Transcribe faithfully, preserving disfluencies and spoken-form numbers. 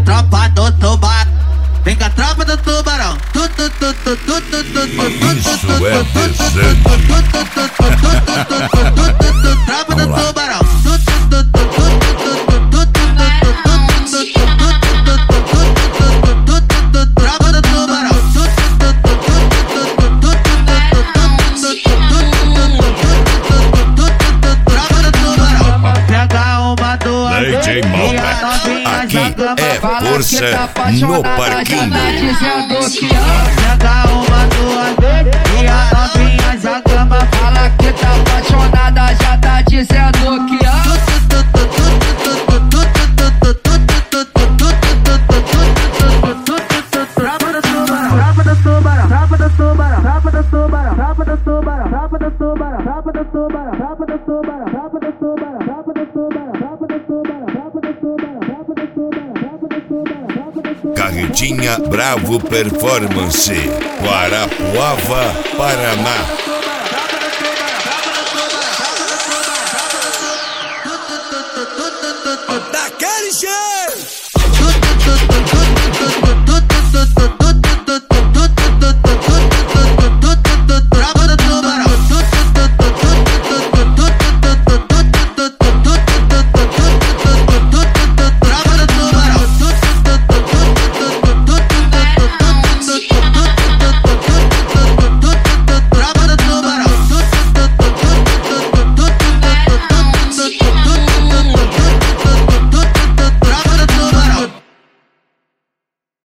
tropa do tubarão. Vem com a tropa do tubarão. Tu, tu, tu, tu, tu, tu, tu, tu, Isso é desenho. tropa do tubarão. D J Malbec, aqui é força no parquinho. Pega uma, duas vezes e a novinha já gama. Fala que tá apaixonada, já tá dizendo que ama. Tropa do tubarão, tropa do tubarão, tropa do tubarão, tropa do tubarão, tropa do tubarão, tropa do tubarão, tropa do tubarão, tropa do tubarão, tropa do tubarão, tropa do tubarão, tropa do tubarão, tropa do tubarão, tropa do tubarão, tropa do tubarão, tropa do tubarão. Carretinha Bravo Performance, Guarapuava, Paraná.